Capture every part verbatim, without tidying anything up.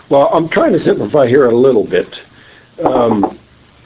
Well, I'm trying to simplify here a little bit. Um,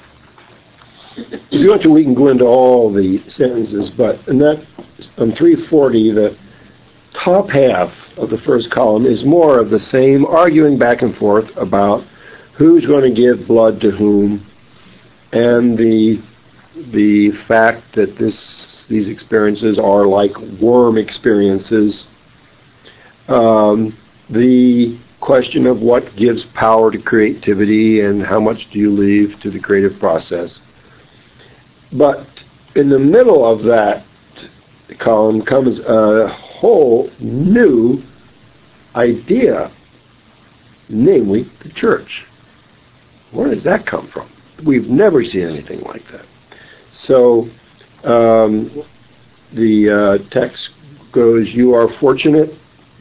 if you want to, we can go into all the sentences, but in that, on three forty, the top half of the first column is more of the same, arguing back and forth about who's going to give blood to whom, and the the fact that this these experiences are like worm experiences. Um, the question of what gives power to creativity and how much do you leave to the creative process. But in the middle of that column comes a whole new idea, namely the church. Where does that come from? We've never seen anything like that. So um, the uh, text goes, "You are fortunate."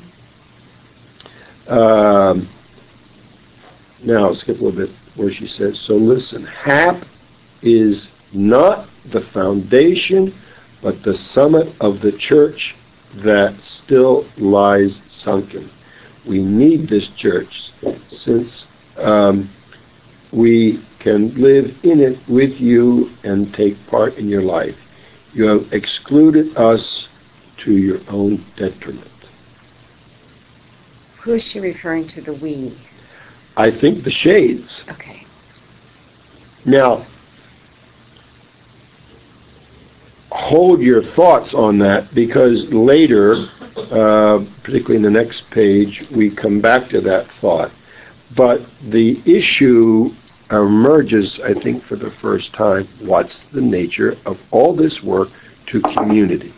Um, now I'll skip a little bit where she says, "So listen, hap is not the foundation, but the summit of the church that still lies sunken." We need this church since um, we can live in it with you and take part in your life. You have excluded us to your own detriment. Who is she referring to, the we? I think the shades. Okay. Now, hold your thoughts on that, because later, uh, particularly in the next page, we come back to that thought. But the issue emerges, I think, for the first time. What's the nature of all this work to community?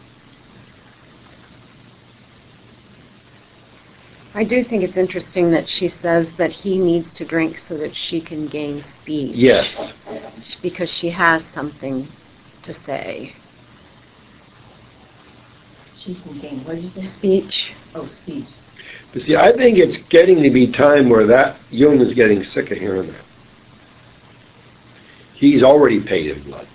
I do think it's interesting that she says that he needs to drink so that she can gain speech. Yes. Because she has something to say. She can gain, what did you say? Speech. Oh, speech. But see, I think it's getting to be time where that Jung is getting sick of hearing that. He's already paid in blood.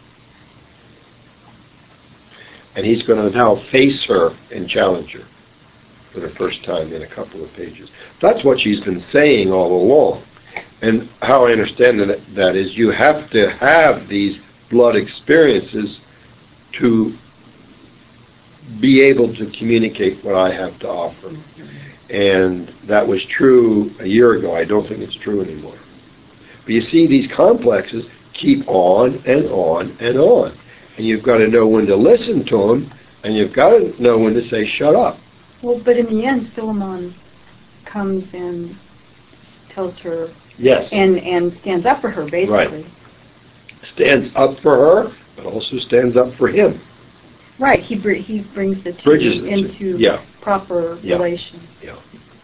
And he's going to now face her and challenge her for the first time in a couple of pages. That's what she's been saying all along. And how I understand that, that is you have to have these blood experiences to be able to communicate what I have to offer. And that was true a year ago. I don't think it's true anymore. But you see, these complexes keep on and on and on. And you've got to know when to listen to them, and you've got to know when to say, shut up. Well, but in the end, Philemon comes and tells her, yes, and, and stands up for her, basically. Right. Stands up for her, but also stands up for him. Right, he br- he brings the two Bridges the into two. Yeah. proper yeah. relation. Yeah.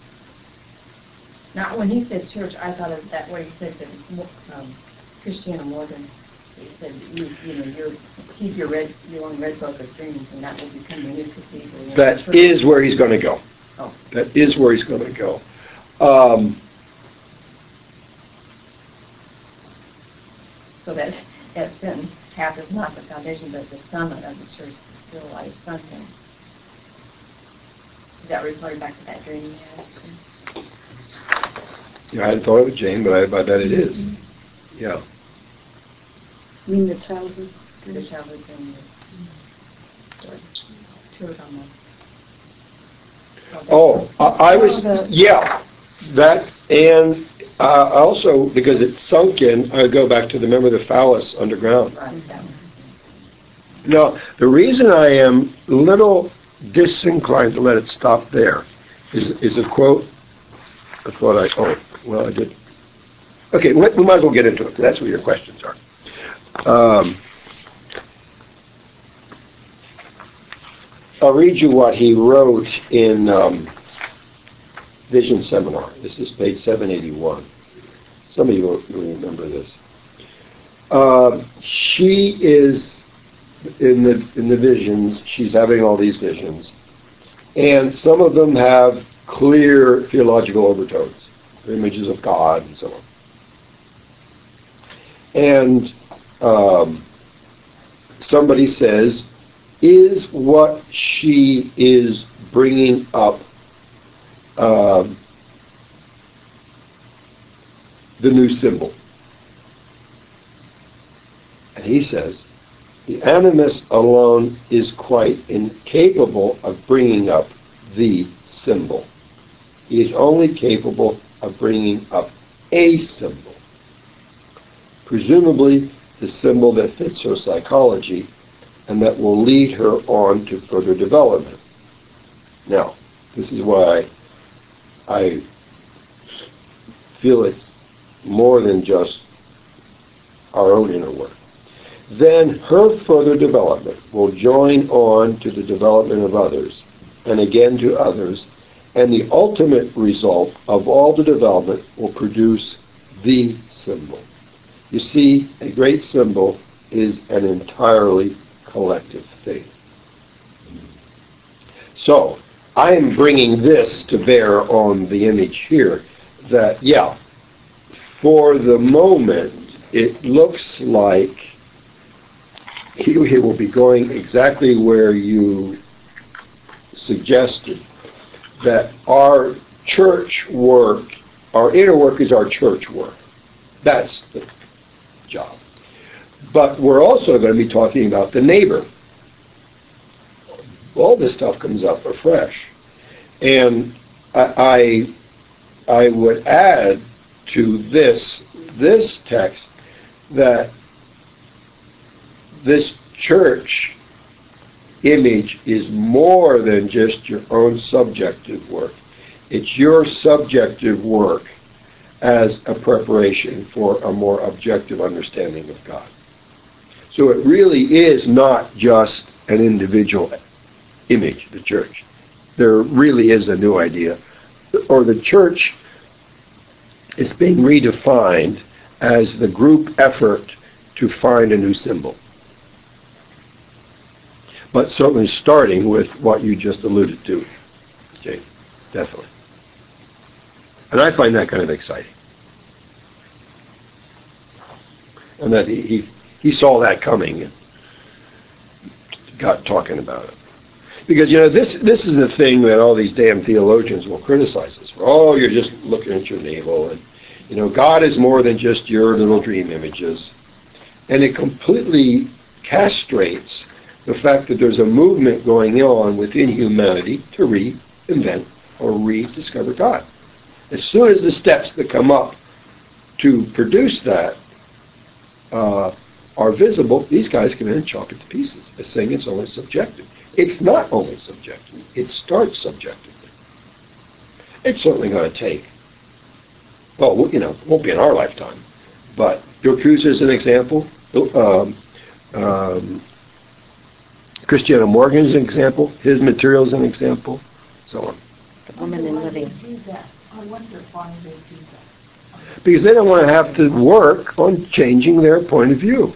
Now, when he said church, I thought of that what he said to um, Christiana Morgan. He said, you, you know, you're, keep your red, your own red book of dreams, and that will become your new cathedral. That is where he's going to go. Oh. That is where he's going to go. Um, so that that sentence, half is not the foundation, but the summit of the church is still lies sunken. Is that referring back to that dream you had? Yeah, I hadn't thought of it, Jane, but I, I bet it is. Mm-hmm. Yeah. You mean the childhood? The childhood dream. Church on the. Oh, I, I was, yeah, that, and uh, also, because it's sunken, I go back to the, remember the phallus underground. Right. Now, the reason I am a little disinclined to let it stop there is, is a quote. I thought I, oh, well, I did. Okay, we, we might as well get into it, because that's what your questions are. Um, I'll read you what he wrote in um, Vision Seminar. This is page seven eighty-one. Some of you will remember this. Uh, she is in the in the visions. She's having all these visions, and some of them have clear theological overtones, images of God and so on. And um, somebody says, is what she is bringing up um, the new symbol. And he says, the animus alone is quite incapable of bringing up the symbol. He is only capable of bringing up a symbol. Presumably the symbol that fits her psychology and that will lead her on to further development. Now, this is why I feel it's more than just our own inner work. Then her further development will join on to the development of others, and again to others, and the ultimate result of all the development will produce the symbol. You see, a great symbol is an entirely collective thing. So, I am bringing this to bear on the image here, that, yeah, for the moment, it looks like he, he will be going exactly where you suggested, that our church work, our inner work is our church work. That's the job. But we're also going to be talking about the neighbor. All this stuff comes up afresh. And I, I, I would add to this, this text that this church image is more than just your own subjective work. It's your subjective work as a preparation for a more objective understanding of God. So it really is not just an individual image, the church. There really is a new idea. Or the church is being redefined as the group effort to find a new symbol. But certainly starting with what you just alluded to, Jane, definitely. And I find that kind of exciting. And that he, he, he saw that coming and got talking about it. Because, you know, this this is the thing that all these damn theologians will criticize us for. Oh, you're just looking at your navel. And, you know, God is more than just your little dream images. And it completely castrates the fact that there's a movement going on within humanity to reinvent or rediscover God. As soon as the steps that come up to produce that uh, are visible, these guys come in and chop it to pieces, as saying it's only subjective. It's not only subjective. It starts subjectively. It's certainly going to take, well, you know, it won't be in our lifetime, but Bill Cruz is an example. Um, um, Christiana Morgan is an example. His material is an example. So on. Woman in Living. I wonder why they do that. Because they don't want to have to work on changing their point of view.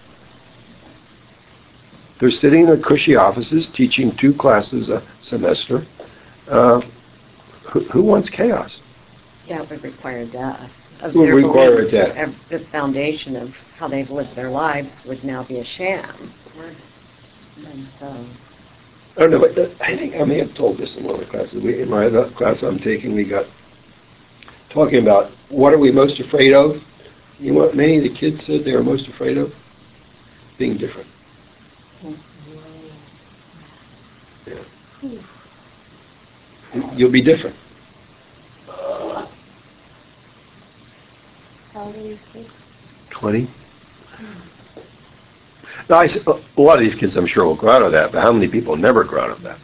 They're sitting in their cushy offices teaching two classes a semester. Uh, who, who wants chaos? Yeah, it would require death. Of It would their require beliefs. death. Ev- The foundation of how they've lived their lives would now be a sham. And so, I don't know, but uh, I think I may have told this in one of the classes. We, in my other class I'm taking, we got talking about what are we most afraid of. You know what many of the kids said they were most afraid of? Being different. Yeah. You'll be different. how old are these kids? twenty. Now, I, s- a lot of these kids, I'm sure, will grow out of that, but how many people never grow out of that?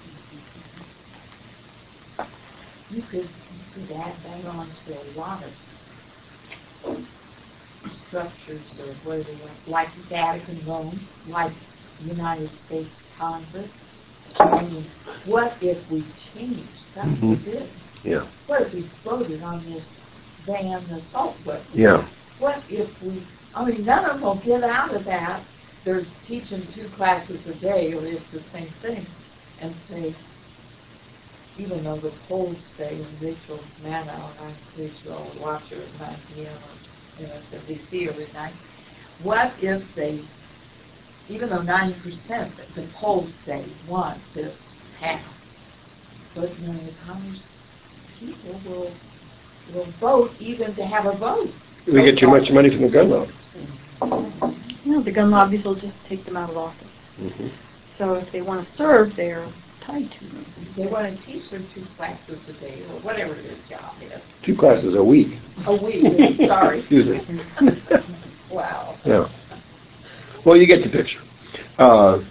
You could, you could add that on to a lot of structures or where they are, like Vatican Rome, like United States Congress. I mean, what if we changed? That's Mhm. it. Yeah. What if we voted on this ban assault weapons? Yeah. What if we, I mean, none of them will get out of that. They're teaching two classes a day, or it's the same thing, and say, even though the polls say, and Rachel Maddow, I encourage you all to watch her at nine p.m. on M S N B C every night, what if they, even though ninety percent the polls say want this passed, but you know, the Congress people will will vote even to have a vote. We get too much money from the gun lobby. You know, the gun lobbies will just take them out of office. Mm-hmm. So if they want to serve, they're tied to them. They want to teach them two classes a day or whatever their job is. Two classes a week. A week, sorry. Excuse me. Wow. Yeah. Well, you get the picture. Uh,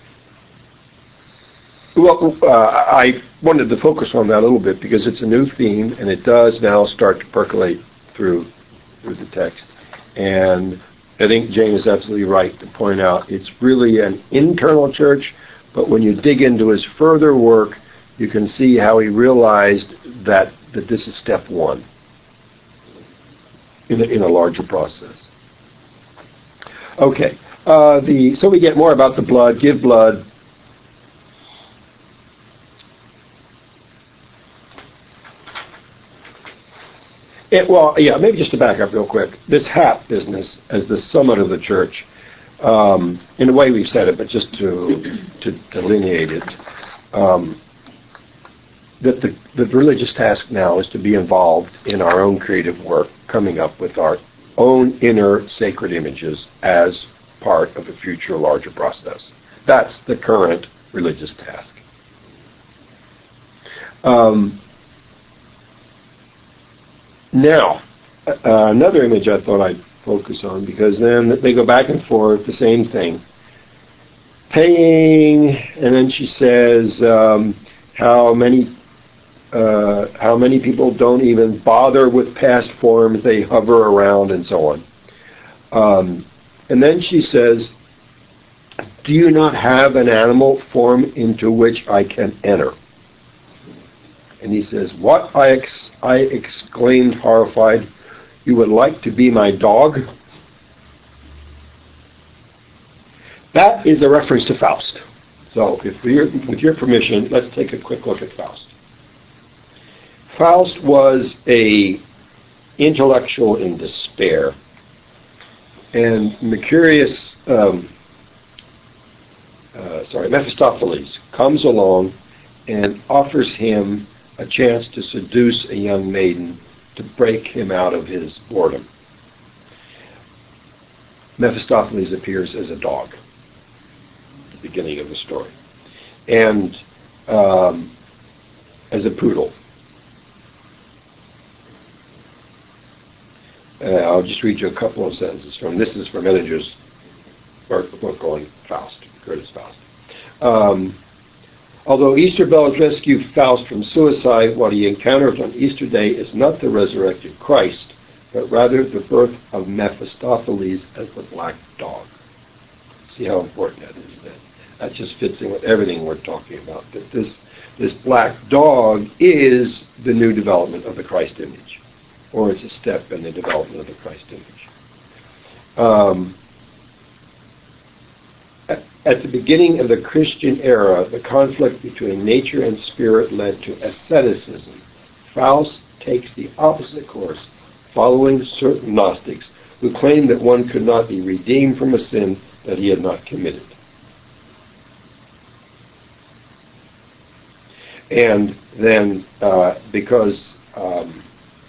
well, uh, I wanted to focus on that a little bit because it's a new theme, and it does now start to percolate through through the text. And I think Jane is absolutely right to point out it's really an internal church, but when you dig into his further work, you can see how he realized that, that this is step one in a, in a larger process. Okay, uh, the so we get more about the blood, give blood. It, well, yeah, maybe just to back up real quick. This hat business as the summit of the church, um, in a way we've said it, but just to to delineate it, um, that the, the religious task now is to be involved in our own creative work, coming up with our own inner sacred images as part of a future larger process. That's the current religious task. Um, now, uh, another image I thought I'd focus on, because then they go back and forth, the same thing. Paying, and then she says um, how many uh, how many people don't even bother with past forms, they hover around and so on. Um, and then she says, do you not have an animal form into which I can enter? And he says, what? I, ex- I exclaimed, horrified. You would like to be my dog? That is a reference to Faust. So, if we're, with your permission, let's take a quick look at Faust. Faust was a intellectual in despair. And Mercurius, um, uh, sorry, Mephistopheles comes along and offers him a chance to seduce a young maiden to break him out of his boredom. Mephistopheles appears as a dog at the beginning of the story, and um, as a poodle. Uh, I'll just read you a couple of sentences from, this is from Ediger's book on Faust, Curtis Faust. Um, Although Easter bells rescue Faust from suicide, what he encounters on Easter Day is not the resurrected Christ, but rather the birth of Mephistopheles as the black dog. See how important that is then? That just fits in with everything we're talking about, that this, this black dog is the new development of the Christ image, or it's a step in the development of the Christ image. Um, At the beginning of the Christian era, the conflict between nature and spirit led to asceticism. Faust takes the opposite course, following certain Gnostics who claimed that one could not be redeemed from a sin that he had not committed. And then, uh, because um,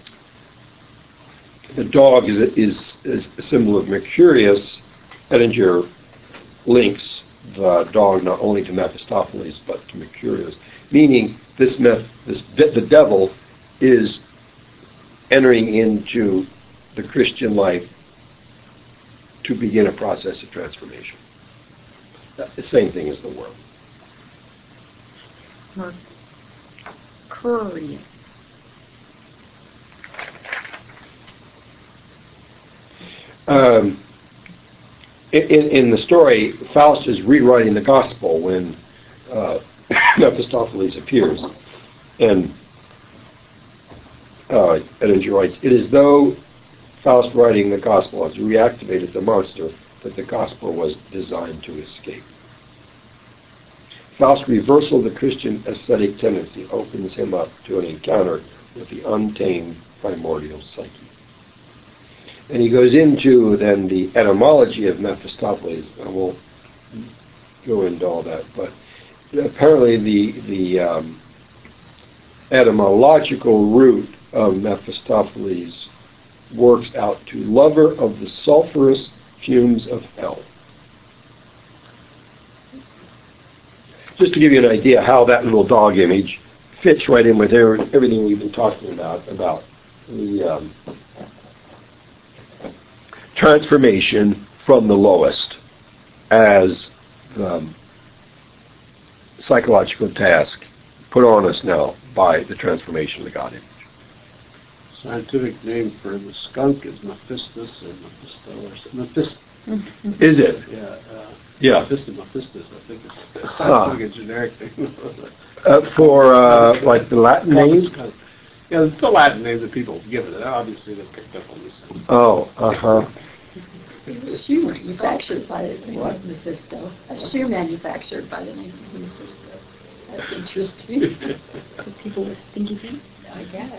the dog is, is, is a symbol of Mercurius, Edinger links the dog not only to Mephistopheles but to Mercurius, meaning this, meth, this de- the devil is entering into the Christian life to begin a process of transformation. The same thing as the world. Mercurius. Um, In, in the story, Faust is rewriting the gospel when uh, Mephistopheles appears. And uh, Edinger writes, it is though Faust writing the gospel has reactivated the monster that the gospel was designed to escape. Faust's reversal of the Christian ascetic tendency opens him up to an encounter with the untamed primordial psyche. And he goes into then the etymology of Mephistopheles. I won't go into all that, but apparently the the um, etymological root of Mephistopheles works out to lover of the sulphurous fumes of hell. Just to give you an idea how that little dog image fits right in with everything we've been talking about, about the um, transformation from the lowest as the psychological task put on us now by the transformation of the God image. Scientific name for the skunk is Mephistus or Mephisto or something. Mephist- Is it? Yeah. Uh, Yeah. Mephistus, Mephistus, I think it's a Huh. scientific and generic name. Uh, for uh, like the Latin name? Skunk. Yeah, it's the Latin name that people give it. Obviously, they picked up on this. Oh, uh-huh. A shoe manufactured by what Mephisto? A shoe manufactured by the name of Mephisto. That's interesting. For people with stinky feet. I guess.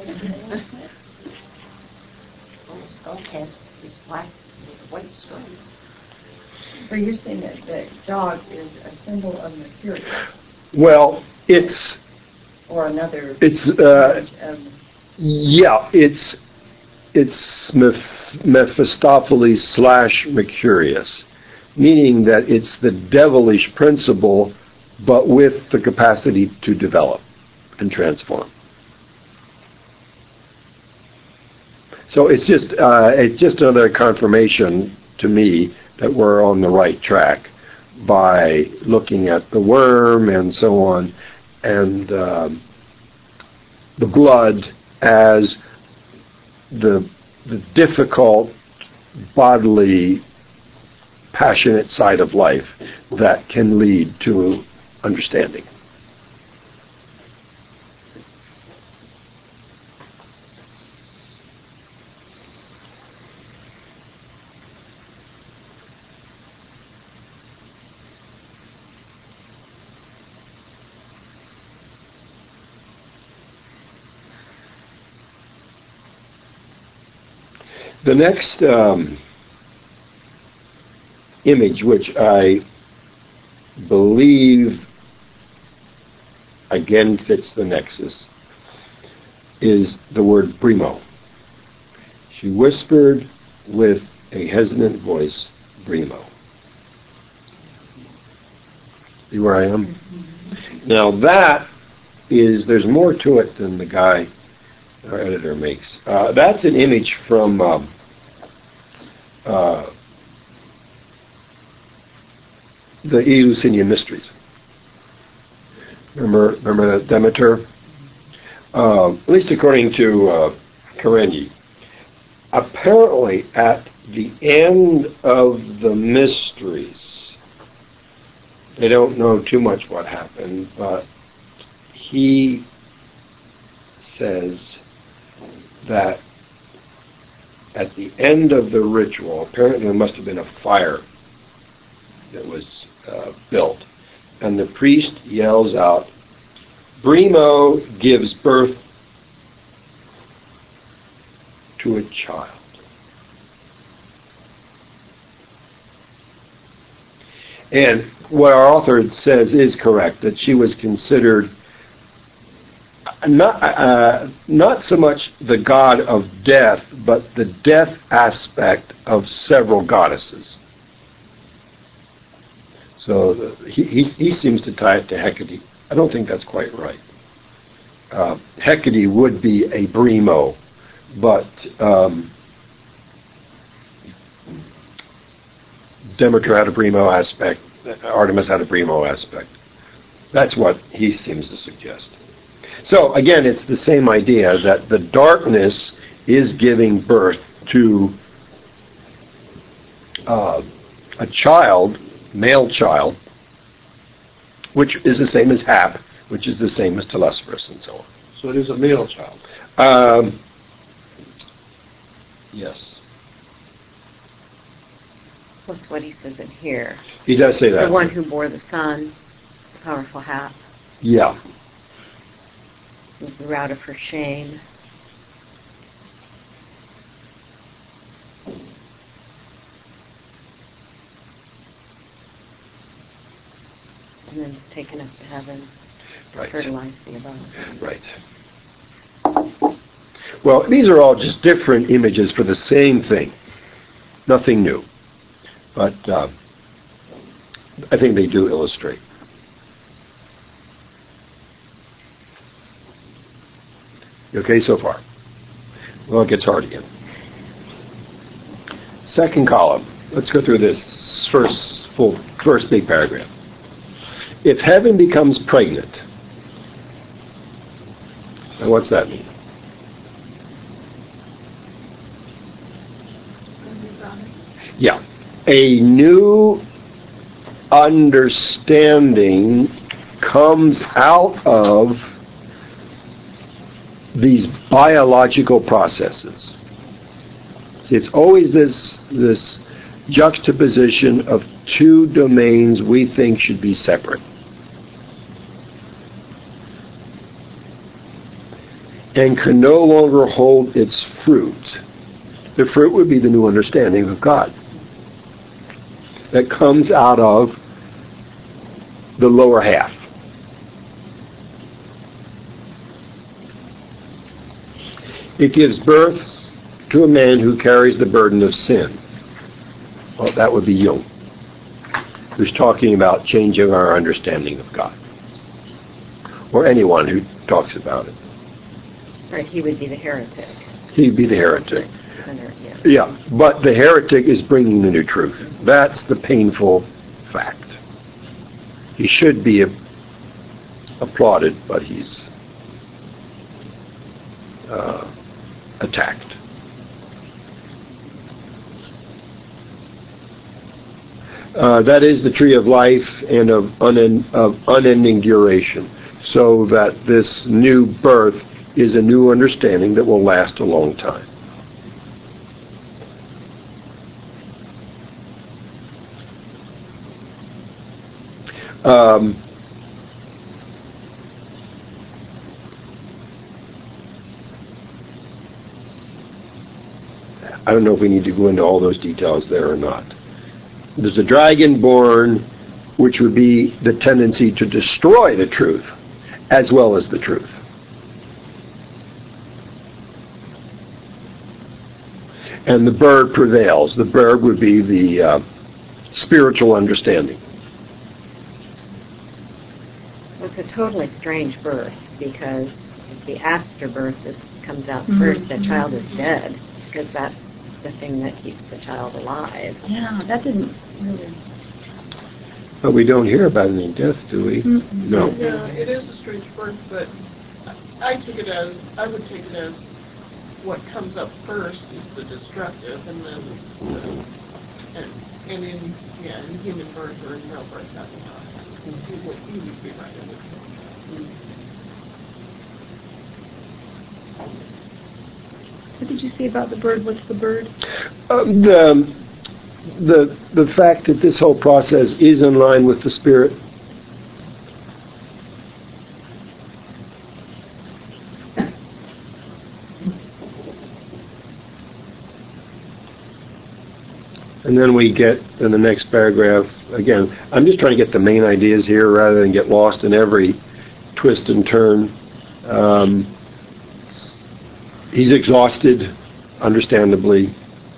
Well, the skull has this black with white stripe. So you're saying that the dog is a symbol of Mercury Well, it's, or another it's, uh, image of yeah, it's, it's Meph- Mephistopheles slash Mercurius, meaning that it's the devilish principle, but with the capacity to develop and transform. So it's just, uh, it's just another confirmation to me that we're on the right track by looking at the worm and so on, and um, the blood as the the difficult, bodily, passionate side of life that can lead to understanding. The next um, image, which I believe again fits the nexus, is the word brimo. She whispered with a hesitant voice, brimo. See where I am? Now that is, there's more to it than the guy, our editor, makes. Uh, that's an image from um, uh, the Eleusinian Mysteries. Remember, remember Demeter? Uh, at least according to uh, Karenyi. Apparently, at the end of the Mysteries, they don't know too much what happened, but he says that at the end of the ritual, apparently there must have been a fire that was uh, built, and the priest yells out, Brimo gives birth to a child. And what our author says is correct, that she was considered not uh, not so much the god of death, but the death aspect of several goddesses. So he, he, he seems to tie it to Hecate. I don't think that's quite right. Uh, Hecate would be a Brimo, but um, Demeter had a Brimo aspect, Artemis had a Brimo aspect. That's what he seems to suggest. So again, it's the same idea that the darkness is giving birth to uh, a child, male child, which is the same as Hap, which is the same as Telesphorus, and so on. So it is a male child. Um, yes. That's what he says in here. He does say that. The one who bore the sun, the powerful Hap, Yeah. was the route of her shame. And then it's taken up to heaven to Right. fertilize the above. Right. Well, these are all just different images for the same thing. Nothing new. But uh, I think they do illustrate. You okay so far? Well, it gets hard again. Second column. Let's go through this first full, first big paragraph. If heaven becomes pregnant, now what's that mean? Yeah. A new understanding comes out of these biological processes. See, it's always this this juxtaposition of two domains we think should be separate. And can no longer hold its fruit. The fruit would be the new understanding of God that comes out of the lower half. It gives birth to a man who carries the burden of sin. Well, that would be Jung, who's talking about changing our understanding of God. Or anyone who talks about it. Right, he would be the heretic. He'd be the heretic. Sinner, yes. Yeah, but the heretic is bringing the new truth. That's the painful fact. He should be a, applauded, but he's uh, attacked. Uh, that is the tree of life and of, unen- of unending duration, so that this new birth is a new understanding that will last a long time. Um, I don't know if we need to go into all those details there or not. There's a dragon born, which would be the tendency to destroy the truth as well as the truth. And the bird prevails. The bird would be the uh, spiritual understanding. It's a totally strange birth, because if the afterbirth is, comes out Mm-hmm. first, the child is dead, because that's the thing that keeps the child alive. Yeah, that didn't really. But we don't hear about any death, do we? Mm-mm. No. Yeah, it is a strange birth, but I took it as, I would take it as what comes up first is the destructive, and then, the, and, and in, yeah, in human birth or in real birth, that's not. You would, you would be right in this. What did you say about the bird? What's the bird? Um, the, the, the fact that this whole process is in line with the Spirit. And then we get in the next paragraph, again, I'm just trying to get the main ideas here rather than get lost in every twist and turn. Um, he's exhausted, understandably.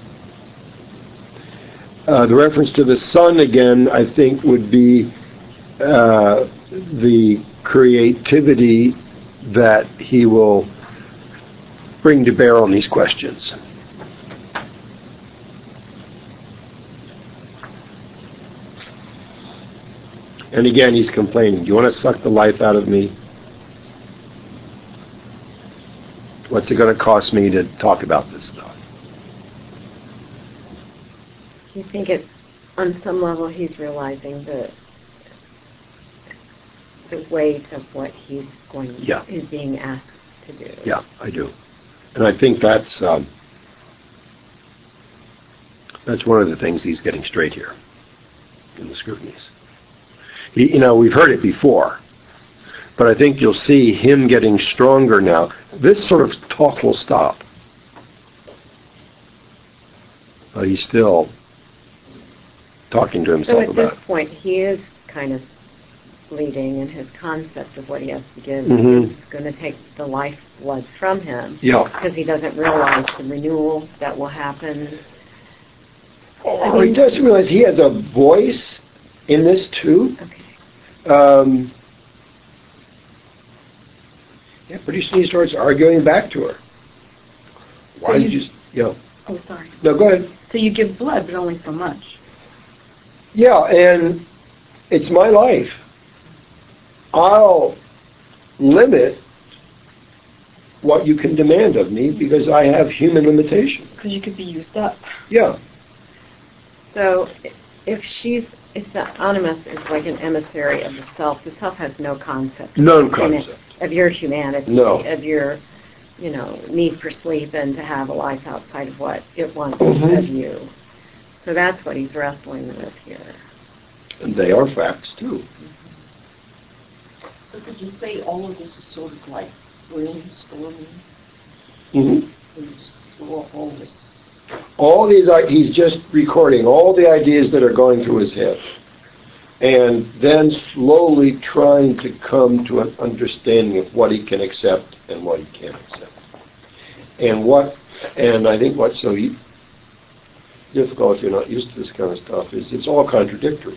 Uh, the reference to the sun, again, I think would be uh, the creativity that he will bring to bear on these questions. And again, he's complaining, do you want to suck the life out of me? What's it going to cost me to talk about this stuff? You think it, on some level, he's realizing the the weight of what he's going, Yeah. is being asked to do. Yeah, I do. And I think that's um, that's one of the things he's getting straight here in the scrutinies. He, you know, we've heard it before, but I think you'll see him getting stronger now. This sort of talk will stop. But he's still talking to himself So at about this point, he is kind of bleeding and his concept of what he has to give Mhm. is going to take the lifeblood from him. Yeah. Because he doesn't realize the renewal that will happen. Oh, he doesn't realize he has a voice in this too. Okay. Um, yeah, pretty soon he starts arguing back to her. Why So did you- you... Yeah. Oh, sorry. No, go ahead. So you give blood, but only so much. Yeah, and it's my life. I'll limit what you can demand of me because I have human limitation. Because you could be used up. Yeah. So i- if she's, if the animus is like an emissary of the self, the self has no concept. No in it concept. Of your humanity, No. of your, you know, need for sleep and to have a life outside of what it wants Mhm. of you. So that's what he's wrestling with here. And they are facts too. So could you say all of this is sort of like brainstorming? Mm-hmm. And just throw up all this. All these, i- he's just recording all the ideas that are going through his head. And then slowly trying to come to an understanding of what he can accept and what he can't accept. And what, and I think what's so e- difficult if you're not used to this kind of stuff is it's all contradictory.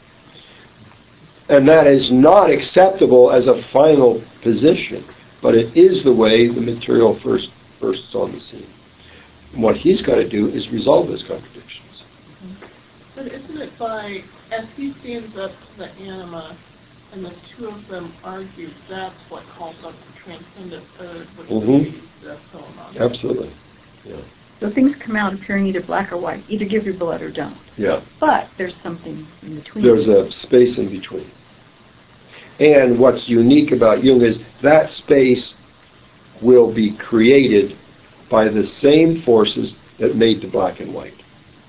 And that is not acceptable as a final position, but it is the way the material first bursts on the scene. And what he's got to do is resolve those contradictions. But isn't it by, as he stands up to the anima and the two of them argue, that's what calls up the transcendent third, which Mhm. would be the Philemon. Absolutely. Yeah. So things come out appearing either black or white. Either give your blood or don't. Yeah. But there's something in between. There's a space in between. And what's unique about Jung is that space will be created by the same forces that made the black and white.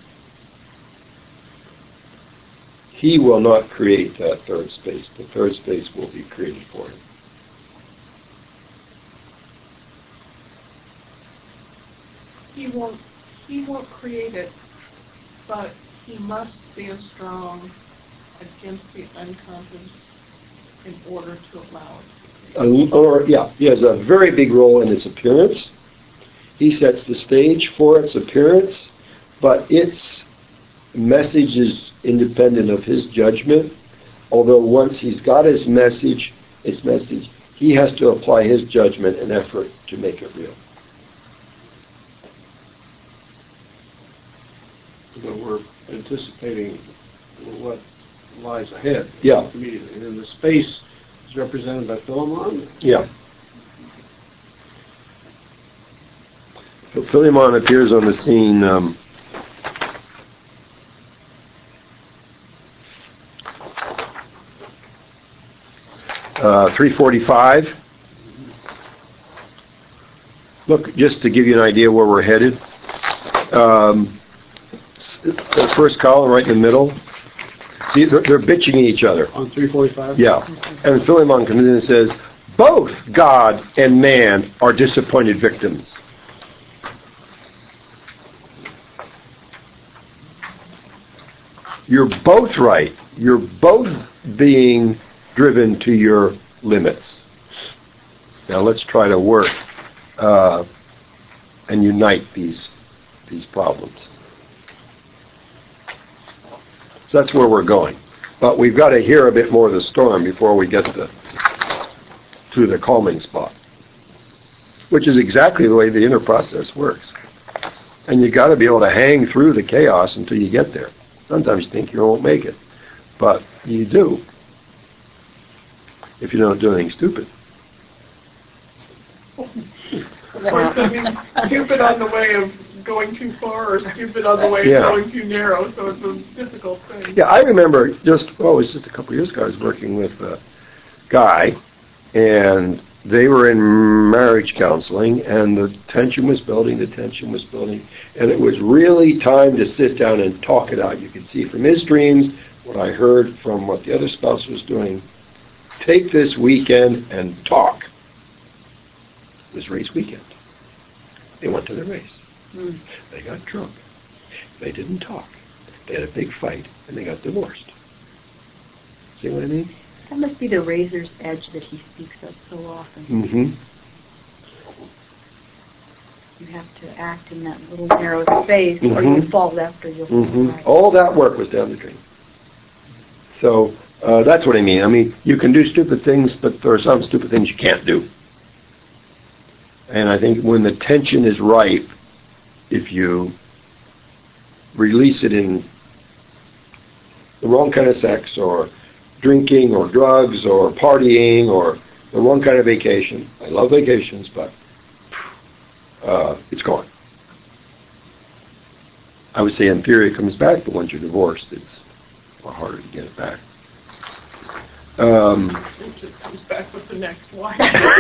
He will not create that third space. The third space will be created for him. He won't, he won't create it, but he must stand strong against the unconscious in order to allow it. Uh, or, yeah, he has a very big role in its appearance. He sets the stage for its appearance, but its message is independent of his judgment. Although once he's got his message, its message, he has to apply his judgment and effort to make it real. So we're anticipating what lies ahead. Yeah. Immediately. And then the space is represented by Philemon. Yeah. So Philemon appears on the scene um, uh, three forty-five. Look, just to give you an idea where we're headed. Um, the first column right in the middle. See, they're, they're bitching at each other. On three forty-five? Yeah. And Philemon comes in and says, both God and man are disappointed victims. You're both right. You're both being driven to your limits. Now let's try to work uh, and unite these these problems. So that's where we're going. But we've got to hear a bit more of the storm before we get to, to the calming spot, which is exactly the way the inner process works. And you've got to be able to hang through the chaos until you get there. Sometimes you think you won't make it, but you do if you don't do anything stupid. Or something stupid on the way of going too far, or stupid on the way Yeah. of going too narrow, so it's a difficult thing. Yeah, I remember just, oh, it was just a couple of years ago, I was working with a guy, and they were in marriage counseling, and the tension was building, the tension was building, and it was really time to sit down and talk it out. You could see from his dreams, what I heard from what the other spouse was doing, take this weekend and talk. It was race weekend. They went to the race. Mm. They got drunk. They didn't talk. They had a big fight, and they got divorced. See what I mean? That must be the razor's edge that he speaks of so often. Mm-hmm. You have to act in that little narrow space, or you'll Mhm. fall left or you'll fall Mm-hmm. right. All that work was down the drain. So uh, that's what I mean. I mean, you can do stupid things, but there are some stupid things you can't do. And I think when the tension is right, if you release it in the wrong kind of sex, or drinking, or drugs, or partying, or the wrong kind of vacation. I love vacations, but uh, it's gone. I would say in theory it comes back, but once you're divorced, it's a lot harder to get it back. Um, It just comes back with the next wife.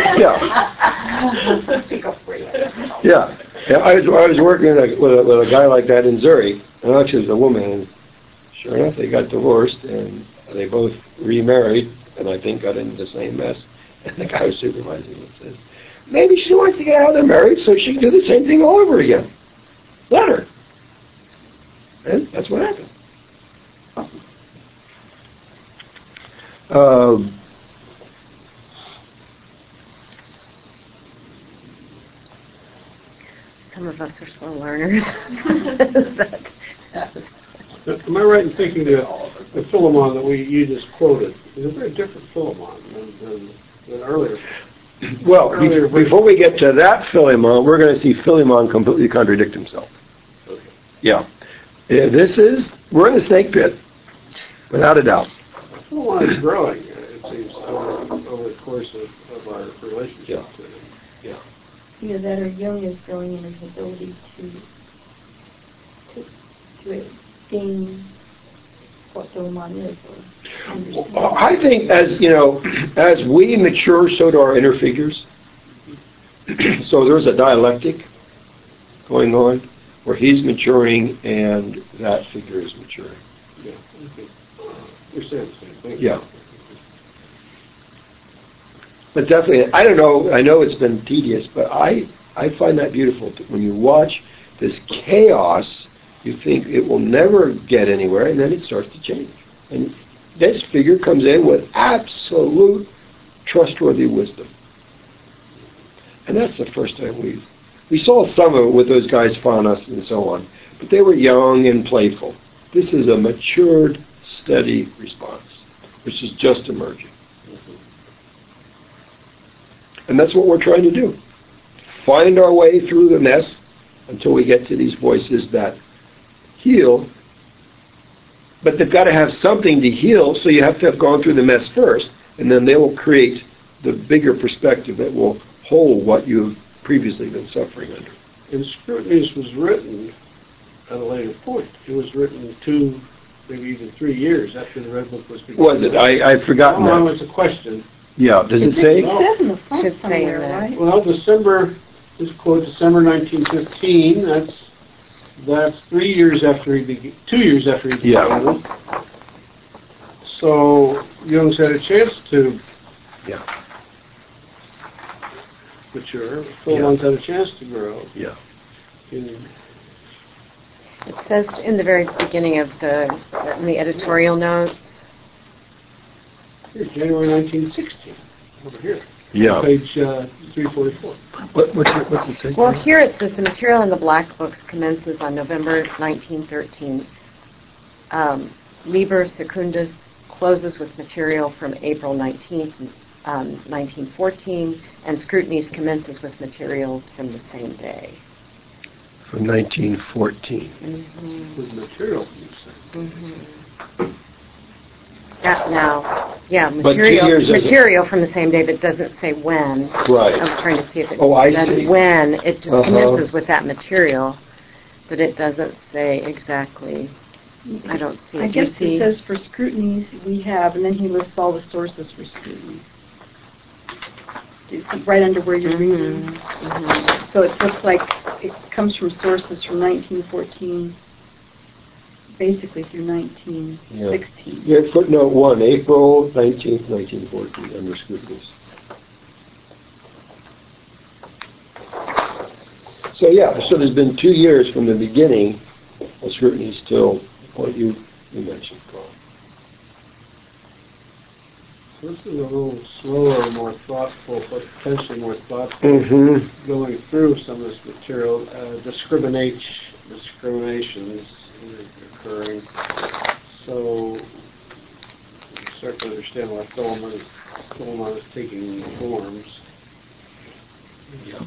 yeah. Pick up for you. Yeah, yeah. I was I was working with a, with a, with a guy like that in Zurich, and actually it was a woman. And sure enough, they got divorced, and they both remarried, and I think got into the same mess. And the guy was supervising them says, "Maybe she wants to get out of there married, so she can do the same thing all over again. Let her." And that's what happened. Um, Some of us are slow learners. Am I right in thinking that the Philemon that we, you just quoted is a very different Philemon than, than, than earlier? well, be- before we get to that Philemon, we're going to see Philemon completely contradict himself. Okay. Yeah. Yeah, this is, we're in the snake pit, without a doubt. Philemon is growing, uh, it seems, over, over the course of, of our relationship. Yeah. Yeah. Either that or Jung is growing in his ability to to, to gain what Philemon is or understand. Well, I think as, you know, as we mature, so do our inner figures. So there's a dialectic going on where he's maturing and that figure is maturing. Yeah. Okay. You're saying the same thing. Yeah. But definitely, I don't know, I know it's been tedious, but I, I find that beautiful. When you watch this chaos, you think it will never get anywhere, and then it starts to change. And this figure comes in with absolute trustworthy wisdom. And that's the first time we we saw some of it with those guys Faunus and so on, but they were young and playful. This is a matured, steady response, which is just emerging. And that's what we're trying to do. Find our way through the mess until we get to these voices that heal. But they've got to have something to heal, so you have to have gone through the mess first, and then they will create the bigger perspective that will hold what you've previously been suffering under. And Scrutinies was written at a later point. It was written two, maybe even three years after the Red Book was begun. Was it? I, I've forgotten Well, that. it's a question. Yeah, does it It say? says in the front Should say somewhere, that. right? Well, December, this quote, December nineteen fifteen, that's, that's three years after he began, two years after he Yeah. began. So Jung's had a chance to Yeah, mature. Philemon's had a chance to grow. yeah. In, It says in the very beginning of the, in the editorial notes, here, January nineteen sixteen, over here. Yeah. Page uh, three forty-four. What, what's, it, what's it say? well, here it says the material in the black books commences on November nineteen thirteen. Um, Liber Secundus closes with material from April nineteenth, um, nineteen fourteen, and Scrutinies commences with materials from the same day. From nineteen fourteen. Mm-hmm. With material, you say. Mm-hmm. That now, yeah, two material, years as a- material from the same day, but doesn't say when. Right. I was trying to see if it Oh, I said see. when. It just Uh-huh. commences with that material, but it doesn't say exactly. I don't see it. I Do you guess see? it says for scrutinies we have, and then he lists all the sources for scrutinies. Do you see right under where you're reading? Mhm, mhm. So it looks like it comes from sources from nineteen fourteen, basically through nineteen sixteen. Yeah, footnote one, April nineteenth, nineteen fourteen, under Scrutinies. So yeah, so there's been two years from the beginning of Scrutinies till the point you, you mentioned, Carl. This is a little slower, more thoughtful, but potentially more thoughtful. Mm-hmm. Going through some of this material, uh, discriminate, discriminations occurring. So you start to understand why Philemon is, Philemon is taking forms. Yeah.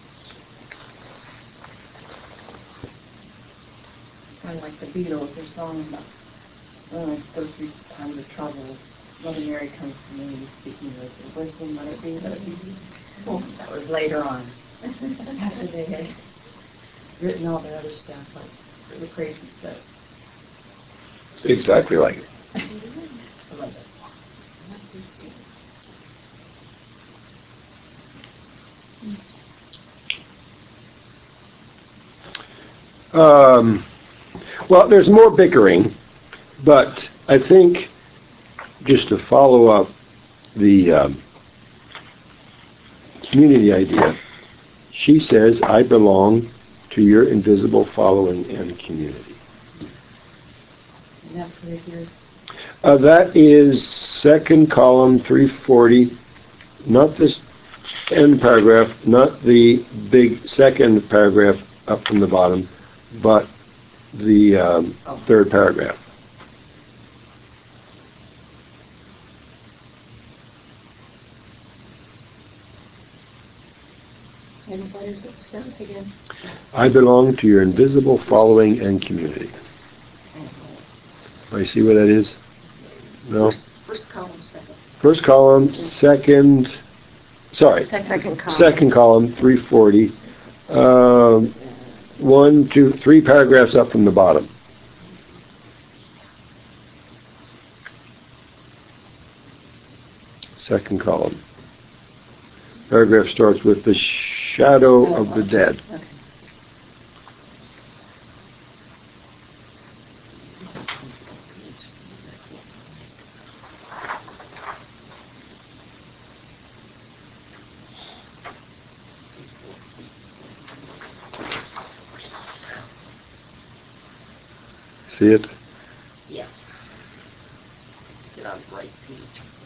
Kind of like the Beatles, their song about, when I go through times of trouble, Mother Mary comes to me speaking with the wisdom, let it be, let it be. Oh, that was later on, after they had written all the other stuff, like the crazy stuff. Exactly like it. I love it. Um, well, there's more bickering, but I think just to follow up the um, community idea, she says, I belong to your invisible following and community. And that's what it is. Uh, that is second column, three forty, not this end paragraph, not the big second paragraph up from the bottom, but the um, Oh. third paragraph. And what is it, sentence again? I belong to your invisible following and community. Do you see where that is? No? First column, second. First column, second, sorry, Second column. second column, three forty. Um, one, two, three paragraphs up from the bottom. Second column. Paragraph starts with the shadow of the dead. Okay. See it? Yes. Get on the right page.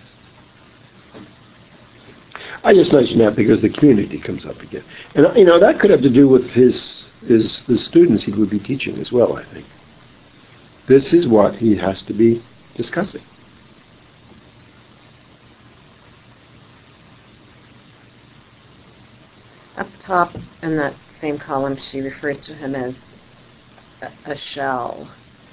I just mention that because the community comes up again. And, you know, that could have to do with his, his the students he would be teaching as well, I think. This is what he has to be discussing. Up top in that same column, she refers to him as a, a shell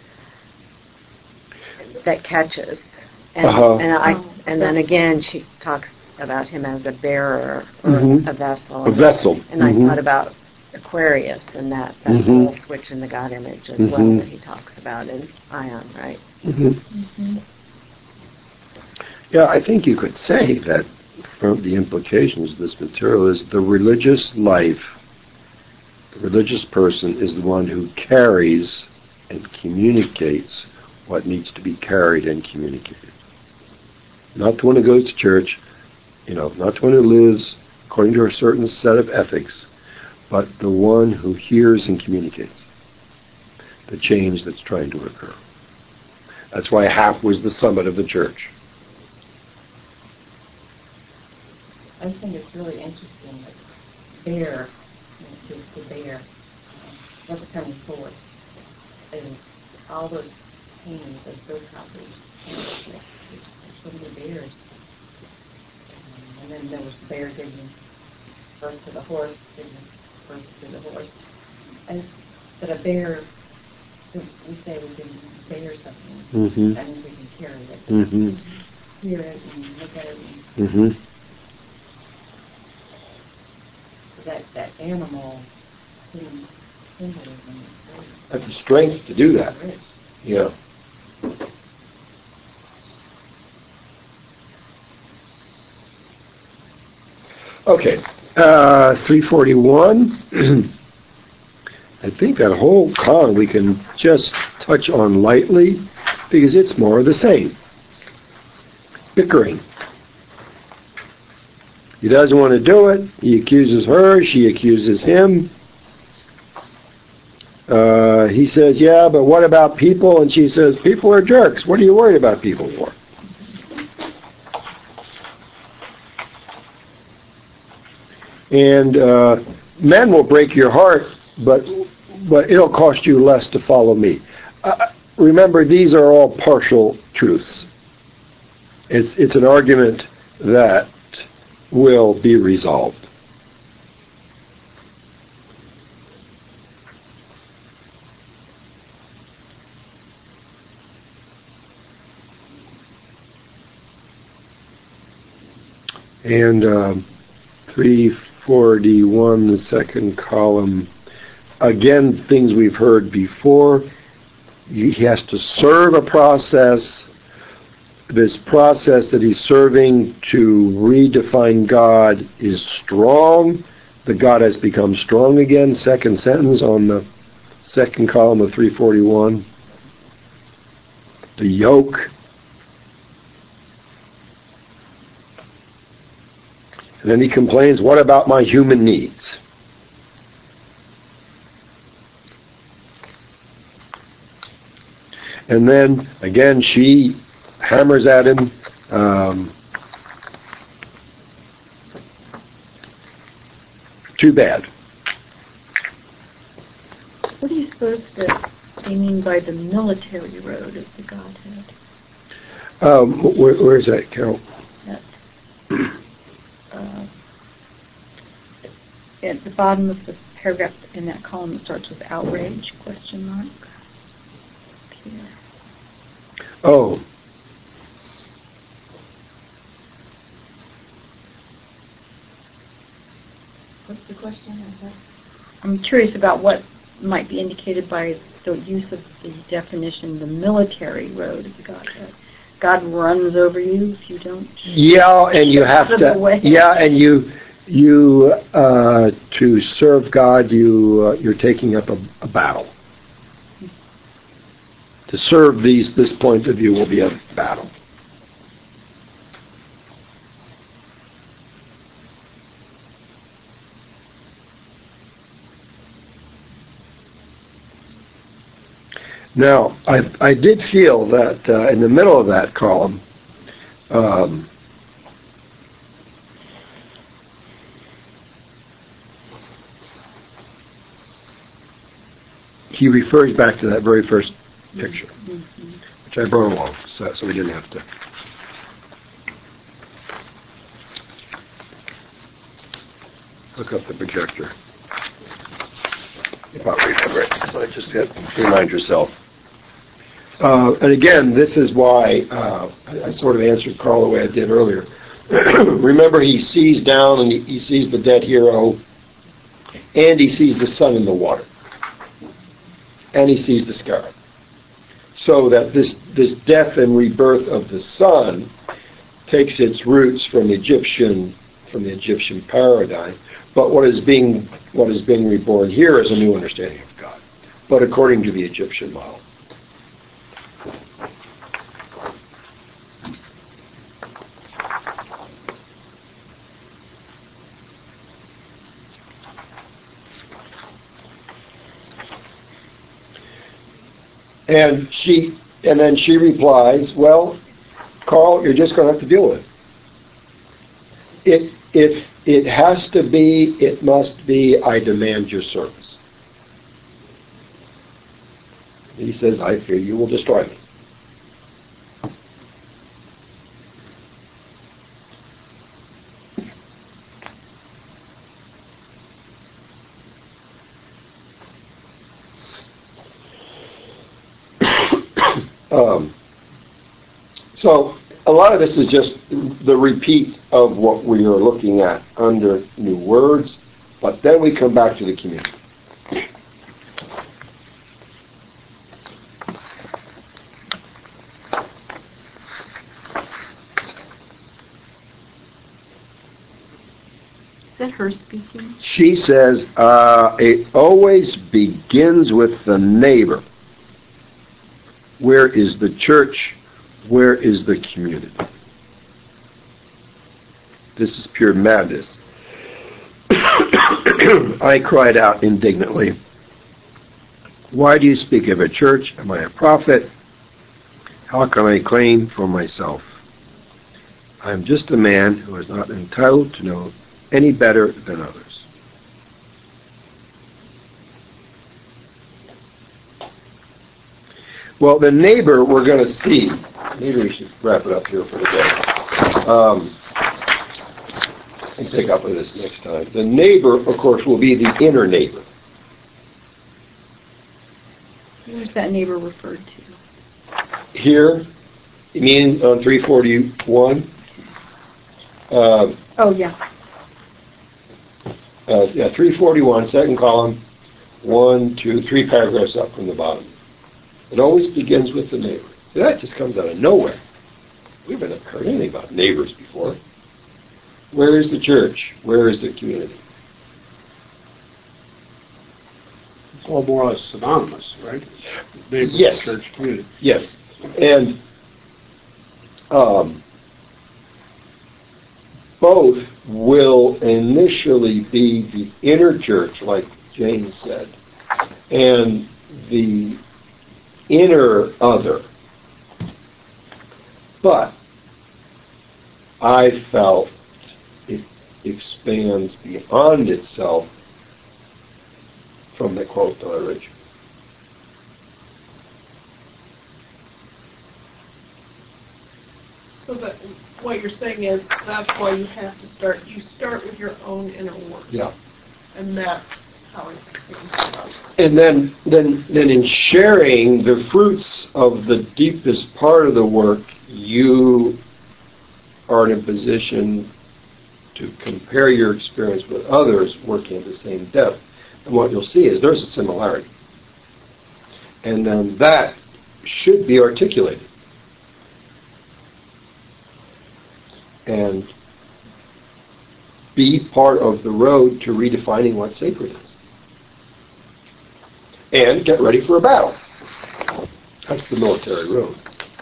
that catches. And, Uh-huh. and, I, and then again, she talks about him as a bearer or Mhm. a vessel. A vessel. And Mhm. I thought about Aquarius and that, that Mhm. whole switch in the God image as well Mhm. that he talks about in Ion, right? Mm-hmm. Mm-hmm. Yeah, I think you could say that from the implications of this material is the religious life, the religious person is the one who carries and communicates what needs to be carried and communicated. Not the one who goes to church, you know, not the one who lives according to a certain set of ethics, but the one who hears and communicates the change that's trying to occur. That's why half was the summit of the church. I think it's really interesting that bear, you know, the bear, um, what's coming forward, and all those paintings, those bird copies, so many bears. Um, and then there was the bear digging first to the horse, digging first to the horse. And, but a bear, we say we can bear something, Mm-hmm. that means we can carry it, Mm-hmm. hear it, and look at it, and Mm-hmm. that, that animal symbolism is That's the strength to do that. very rich. Yeah. Okay, uh, three forty-one. I think that whole column we can just touch on lightly because it's more of the same. Bickering. He doesn't want to do it. He accuses her. She accuses him. Uh, he says, yeah, but what about people? And she says, people are jerks. What are you worried about people for? And uh, men will break your heart, but but it'll cost you less to follow me. Uh, remember, these are all partial truths. It's it's an argument that will be resolved. And um, three forty-one, the second column, again, things we've heard before. He has to serve a process. This process that he's serving to redefine God is strong. The God has become strong again. Second sentence on the second column of three forty-one. The yoke. And then he complains, what about my human needs? And then, again, she hammers at him. Um, too bad. What do you suppose that they mean by the military road of the Godhead? Um, where, where is that, Carol? That's uh, at the bottom of the paragraph in that column. It starts with outrage, question mark. Here. Oh. What's the question? I'm sorry. I'm curious about what might be indicated by the use of the definition, the military road of the Godhead. God runs over you if you don't. Yeah, and you have out of the way. to. Yeah, and you you uh, to serve God, you uh, you're taking up a, a battle. To serve these this point of view will be a battle. Now, I, I did feel that uh, in the middle of that column, um, he refers back to that very first picture, mm-hmm. which I brought along, so, so we didn't have to. Hook up the projector. If I remember it, so I just have to remind yourself. Uh, and again, this is why uh, I, I sort of answered Carl the way I did earlier. Remember, he sees down and he, he sees the dead hero, and he sees the sun in the water, and he sees the sky. So that this this death and rebirth of the sun takes its roots from Egyptian from the Egyptian paradigm. But what is being what is being reborn here is a new understanding of God, but according to the Egyptian model. And she, and then she replies, "Well, Carl, you're just going to have to deal with it. It, if it has to be, it must be. I demand your service." He says, "I fear you will destroy me." Um, so a lot of this is just the repeat of what we are looking at under new words, but then we come back to the community. Is that her speaking? She says, uh, it always begins with the neighbor. Where is the church? Where is the community? This is pure madness. I cried out indignantly, "Why do you speak of a church? Am I a prophet? How can I claim for myself? I am just a man who is not entitled to know any better than others. Well, the neighbor we're going to see, maybe we should wrap it up here for today. Um, and pick up on this next time. The neighbor, of course, will be the inner neighbor. Who's that neighbor referred to? Here, you mean on three forty-one? Uh, oh, yeah. Uh, yeah, three forty-one, second column, one, two, three paragraphs up from the bottom. It always begins with the neighbor. That just comes out of nowhere. We've never heard anything about neighbors before. Where is the church? Where is the community? It's all more or less synonymous, right? Neighbor, Yes. church, community. Yes. And um, both will initially be the inner church, like Jane said, and the inner other. But I felt it expands beyond itself from the quote that I read you. So that what you're saying is that's why you have to start. You start with your own inner work. Yeah. And that's how it becomes about. And then, then, then in sharing the fruits of the deepest part of the work, you are in a position to compare your experience with others working at the same depth. And what you'll see is there's a similarity. And then that should be articulated. And be part of the road to redefining what sacred is. And get ready for a battle. That's the military road.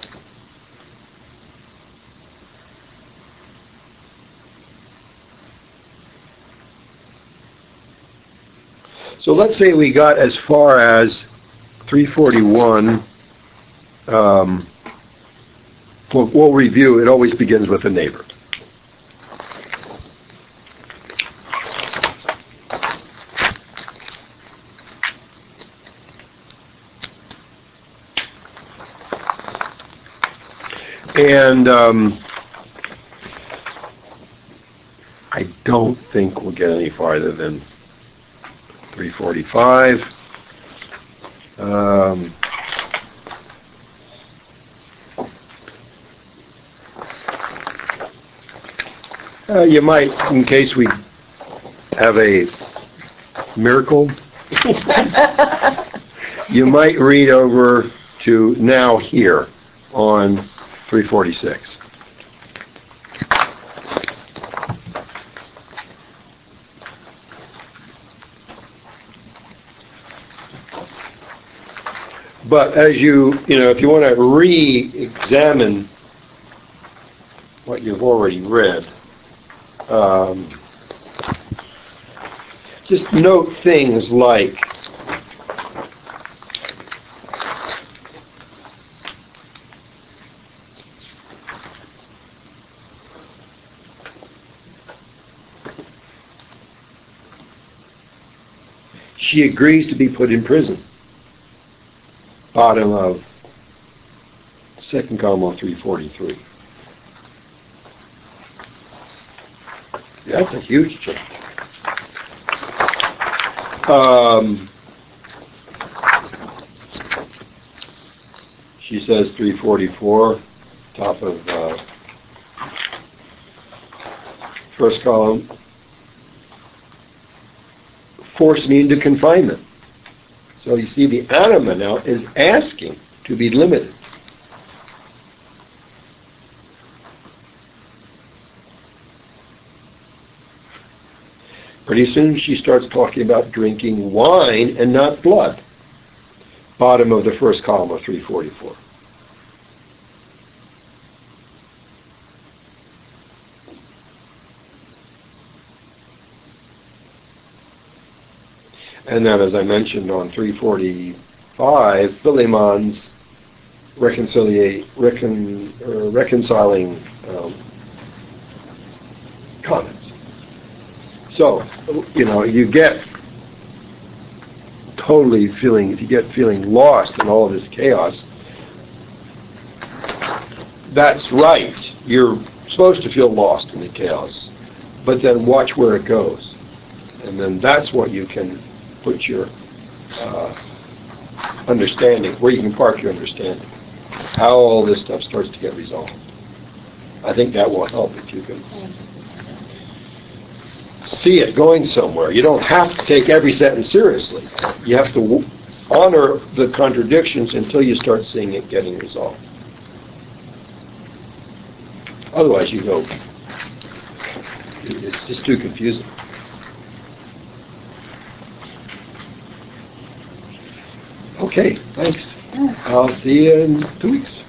So let's say we got as far as three forty-one. Um, we'll, we'll review. It always begins with a neighbor. And um, I don't think we'll get any farther than three forty-five. Um, uh, you might, in case we have a miracle, you might read over to now here on three forty-six. But as you, you know, if you want to re-examine what you've already read, um, just note things like she agrees to be put in prison. Bottom of second column three forty-three. That's a huge change. Um, she says three forty-four, top of uh, first column. Force me into confinement. So you see the anima now is asking to be limited. Pretty soon she starts talking about drinking wine and not blood. Bottom of the first column of three forty-four. And then, as I mentioned on three forty-five, Philemon's reconcilia- recon, uh, reconciling um, comments. So, you know, you get totally feeling, if you get feeling lost in all of this chaos, that's right. You're supposed to feel lost in the chaos, but then watch where it goes. And then that's what you can put your uh, understanding, where you can park your understanding, how all this stuff starts to get resolved. I think that will help if you can see it going somewhere. You don't have to take every sentence seriously. You have to w- honor the contradictions until you start seeing it getting resolved. Otherwise, you go, it's just too confusing. Okay, thanks. I'll see you in two weeks.